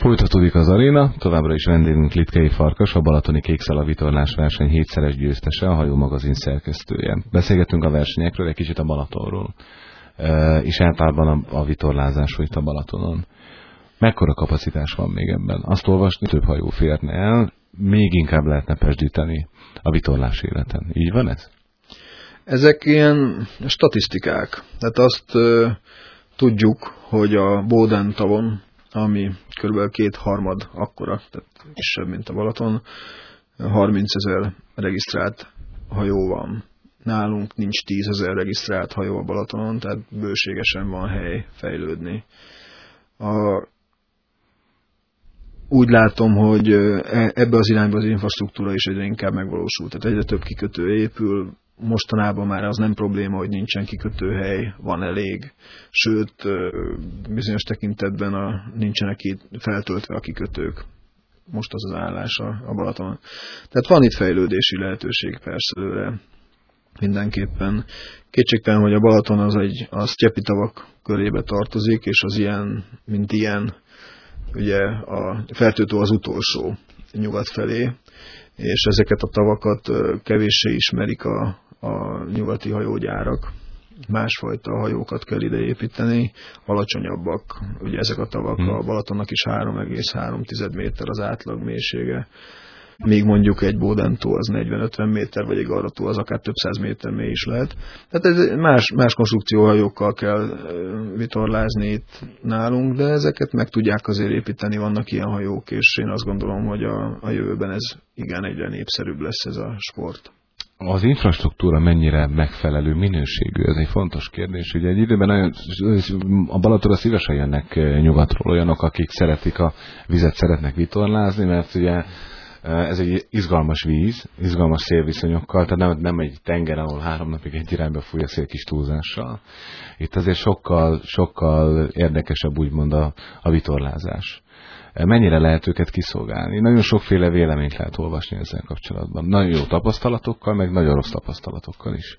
Folytatódik az aréna, továbbra is vendégünk Litkei Farkas, a balatoni kékszalag vitorlás verseny 7-szeres győztese, a Hajó magazin szerkesztője. Beszélgetünk a versenyekről, egy kicsit a Balatonról, és általában a vitorlázásról itt a Balatonon. Mekkora kapacitás van még ebben? Azt olvasni, több hajó férne el, még inkább lehetne pesdíteni a vitorlás életen. Így van ez? Ezek ilyen statisztikák. Tehát azt tudjuk, hogy a Bóden tavon, ami kb. 2/3 akkora, tehát kisebb, mint a Balaton, 30 000 regisztrált hajó van. Nálunk nincs 10 000 regisztrált hajó a Balatonon, tehát bőségesen van hely fejlődni. Úgy látom, hogy ebbe az irányba az infrastruktúra is egyre inkább megvalósul. Tehát egyre több kikötő épül, mostanában már az nem probléma, hogy nincsen kikötőhely, van elég, sőt, bizonyos tekintetben nincsenek feltöltve a kikötők. Most az állás a Balatonon. Tehát van itt fejlődési lehetőség persze előre. Mindenképpen. Kétségtelen, hogy a Balaton az cseppitavak körébe tartozik, és az ilyen, mint ilyen, ugye a Fertőtó az utolsó nyugat felé, és ezeket a tavakat kevéssé ismerik a nyugati hajógyárak. Másfajta hajókat kell ide építeni, alacsonyabbak. Ugye ezek a tavak, a Balatonnak is 3,3 méter az átlag mélysége. Még mondjuk egy Bódentó az 40-50 méter, vagy egy Garrató az akár több száz méter mély is lehet. Tehát ez más konstrukcióhajókkal kell vitorlázni itt nálunk, de ezeket meg tudják azért építeni, vannak ilyen hajók, és én azt gondolom, hogy a jövőben ez igen egyre népszerűbb lesz ez a sport. Az infrastruktúra mennyire megfelelő minőségű? Ez egy fontos kérdés. Ugye egy időben a Balatonra szívesen jönnek nyugatról olyanok, akik szeretik a vizet, szeretnek vitorlázni, mert ugye ez egy izgalmas víz, izgalmas szélviszonyokkal, tehát nem egy tenger, ahol 3 napig egy irányba fúj a szél kis túlzással. Itt azért sokkal érdekesebb úgymond a vitorlázás. Mennyire lehet őket kiszolgálni? Nagyon sokféle véleményt lehet olvasni ezzel kapcsolatban. Nagyon jó tapasztalatokkal, meg nagyon rossz tapasztalatokkal is.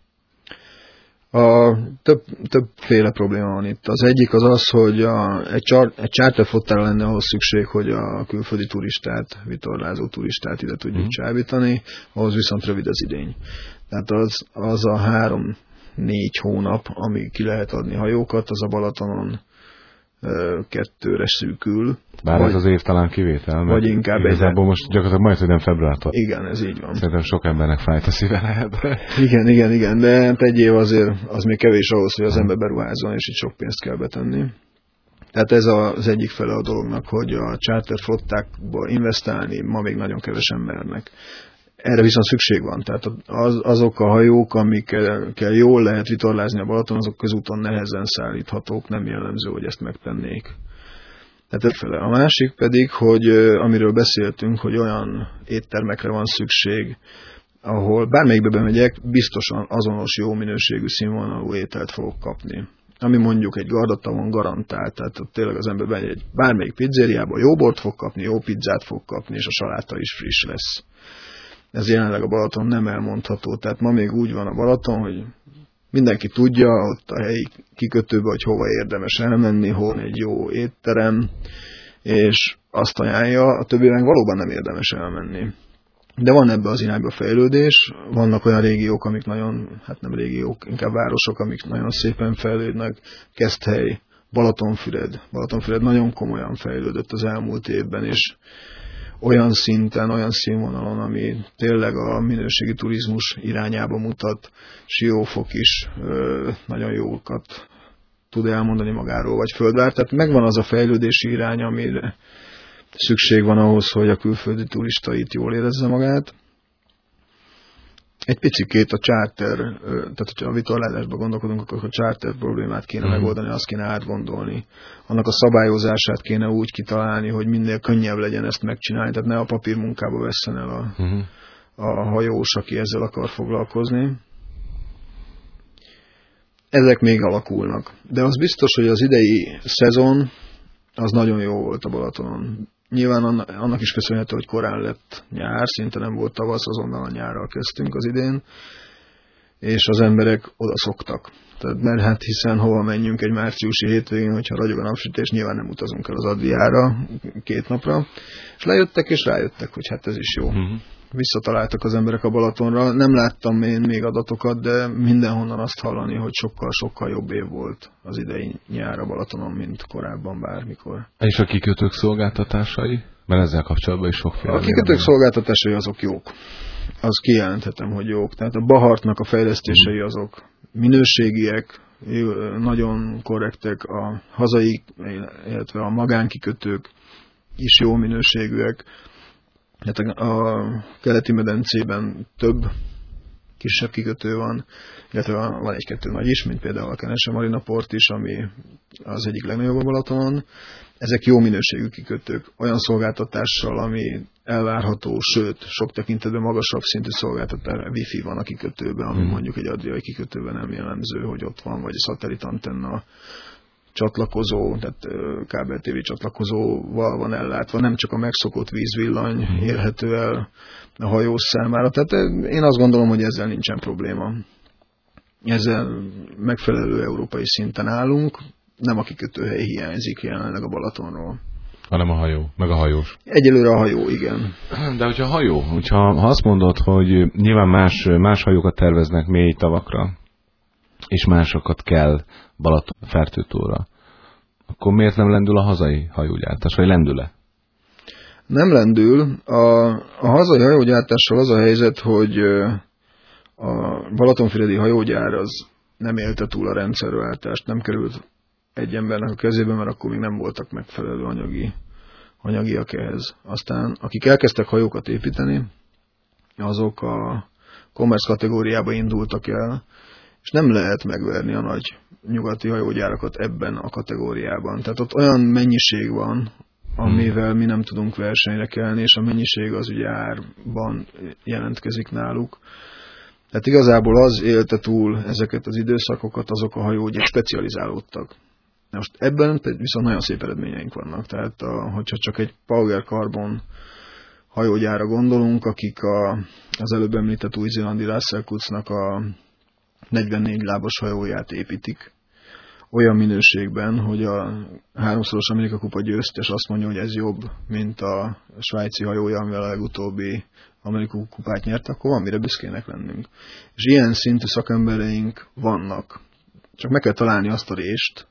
Többféle probléma van itt. Az egyik az, hogy egy charterflottára lenne ahhoz szükség, hogy a külföldi turistát, vitorlázó turistát ide tudjuk csábítani, ahhoz viszont rövid az idény. Tehát az a 3-4 hónap, amíg ki lehet adni hajókat, az a Balatonon 2-re szűkül. Bár ez az év talán kivétel, mert vagy inkább igazából most gyakorlatilag majdnem nem februártól. Igen, ez így van. Szerintem sok embernek fájt a szíve lehet. Igen, de egy év azért az még kevés ahhoz, hogy az ember beruházzon, és itt sok pénzt kell betenni. Tehát ez az egyik fele a dolognak, hogy a charter flottákba investálni ma még nagyon kevesen mernek. Erre viszont szükség van. Tehát azok a hajók, amikkel jól lehet vitorlázni a Balaton, azok közúton nehezen szállíthatók, nem jellemző, hogy ezt megtennék. Tehát fele. A másik pedig, hogy amiről beszéltünk, hogy olyan éttermekre van szükség, ahol bármelyikbe bemegyek, biztosan azonos jó minőségű színvonalú ételt fogok kapni. Ami mondjuk egy Gardatavon garantált, tehát tényleg az ember bemegy bármelyik pizzériába, jó bort fog kapni, jó pizzát fog kapni, és a saláta is friss lesz. Ez jelenleg a Balaton nem elmondható. Tehát ma még úgy van a Balaton, hogy mindenki tudja ott a helyi kikötőbe, hogy hova érdemes elmenni, hol egy jó étterem, és azt ajánlja, a többi meg valóban nem érdemes elmenni. De van ebbe az irányba fejlődés, vannak olyan régiók, amik nagyon, hát nem régiók, inkább városok, amik nagyon szépen fejlődnek, Keszthely, Balatonfüred nagyon komolyan fejlődött az elmúlt évben, és olyan szinten, olyan színvonalon, ami tényleg a minőségi turizmus irányába mutat, Siófok is nagyon jókat tud elmondani magáról, vagy Földvár. Tehát megvan az a fejlődési irány, amire szükség van ahhoz, hogy a külföldi turista itt jól érezze magát. Egy picikét a charter, tehát hogyha a vitorlázásban gondolkodunk, akkor a charter problémát kéne megoldani, azt kéne átgondolni. Annak a szabályozását kéne úgy kitalálni, hogy minél könnyebb legyen ezt megcsinálni, tehát ne a papírmunkába vesszen el a hajós, aki ezzel akar foglalkozni. Ezek még alakulnak. De az biztos, hogy az idei szezon az nagyon jó volt a Balatonon. Nyilván annak is köszönhető, hogy korán lett nyár, szinte nem volt tavasz, azonnal a nyárral kezdtünk az idén. és az emberek oda szoktak. Tehát, mert hát hiszen hova menjünk egy márciusi hétvégén, hogyha ragyog a napsütés, nyilván nem utazunk el az Adriára 2 napra, és lejöttek és rájöttek, hogy hát ez is jó. Visszataláltak az emberek a Balatonra. Nem láttam én még adatokat, de mindenhonnan azt hallani, hogy sokkal jobb év volt az idei nyár a Balatonon, mint korábban bármikor. És a kikötők szolgáltatásai? Mert ezzel kapcsolatban is sokféle. A kikötők szolgáltatásai azok jók. Azt kijelenthetem, hogy jók. Tehát a Bahartnak a fejlesztései azok minőségiek, nagyon korrektek, a hazai, illetve a magánkikötők is jó minőségűek. Hát a keleti medencében több kisebb kikötő van, illetve van 1-2 nagy is, mint például a Kenese Marina Port is, ami az egyik legnagyobb a Balatonon. Ezek jó minőségű kikötők, olyan szolgáltatással, ami elvárható, sőt, sok tekintetben magasabb szintű szolgáltatás, wifi van a kikötőben, ami mondjuk egy adriai kikötőben nem jellemző, hogy ott van, vagy a szatellitantenna csatlakozó, tehát kábel TV csatlakozóval van ellátva, nem csak a megszokott vízvillany érhető el a hajós számára. Tehát én azt gondolom, hogy ezzel nincsen probléma. Ezzel megfelelő európai szinten állunk, nem a kikötőhely hiányzik jelenleg a Balatonról. Hanem a hajó, meg a hajós. Egyelőre a hajó, igen. De hogyha a hajó, ha azt mondod, hogy nyilván más hajókat terveznek mély tavakra, és másokat kell Balaton Fertőtóra, akkor miért nem lendül a hazai hajógyártás, vagy lendül-e? Nem lendül. A hazai hajógyártással az a helyzet, hogy a balatonfüredi hajógyár az nem élte túl a rendszerváltást, nem került egy embernek a kezébe, mert akkor még nem voltak megfelelő anyagiak ehhez. Aztán akik elkezdtek hajókat építeni, azok a commerce kategóriába indultak el, és nem lehet megverni a nagy nyugati hajógyárakat ebben a kategóriában. Tehát ott olyan mennyiség van, amivel mi nem tudunk versenyre kelni, és a mennyiség az ugye árban jelentkezik náluk. Tehát igazából az élte túl ezeket az időszakokat, azok a hajógyárak specializálódtak. Most ebben viszont nagyon szép eredményeink vannak. Tehát hogyha csak egy Pauger Carbon hajógyára gondolunk, akik az előbb említett új-zélandi Russell-Kutznak a 44 lábas hajóját építik, olyan minőségben, hogy a 3-szoros Amerika kupa győztes azt mondja, hogy ez jobb, mint a svájci hajója, amivel a legutóbbi Amerika kupát nyert, akkor van mire büszkének lennünk. És ilyen szintű szakembereink vannak. Csak meg kell találni azt a rést,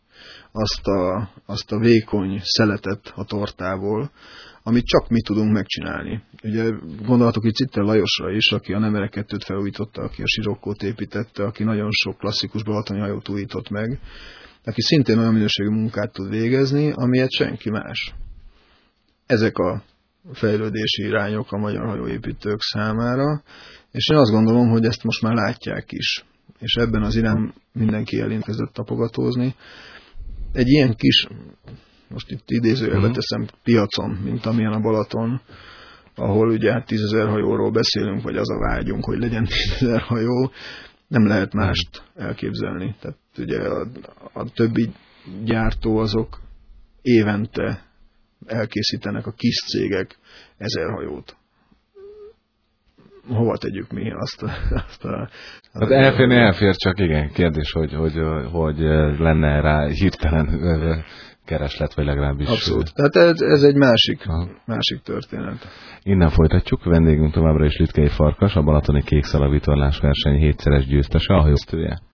azt a vékony szeletet a tortából, amit csak mi tudunk megcsinálni. Ugye gondolhatok itt Citter Lajosra is, aki a Nemere 2-t felújította, aki a Sirokkót építette, aki nagyon sok klasszikus balatoni hajót újított meg, aki szintén olyan minőségű munkát tud végezni, amilyet senki más. Ezek a fejlődési irányok a magyar hajóépítők számára, és én azt gondolom, hogy ezt most már látják is. És ebben az irány mindenki elintkezett tapogatózni. Egy ilyen kis, most itt idézőjelbe teszem, piacon, mint amilyen a Balaton, ahol ugye hát 10 000 hajóról beszélünk, vagy az a vágyunk, hogy legyen 10 000 hajó, nem lehet mást elképzelni. Tehát ugye a többi gyártó azok évente elkészítenek a kis cégek 1000 hajót. Hova tegyük mi azt a hát elfér, csak igen, kérdés, hogy lenne rá hirtelen kereslet, vagy legalábbis. Abszolút. Tehát ez egy másik történet. Innen folytatjuk. Vendégünk továbbra is Litkei Farkas, a balatoni kékszalavitorlás verseny 7-szeres győztese, a hajóztője.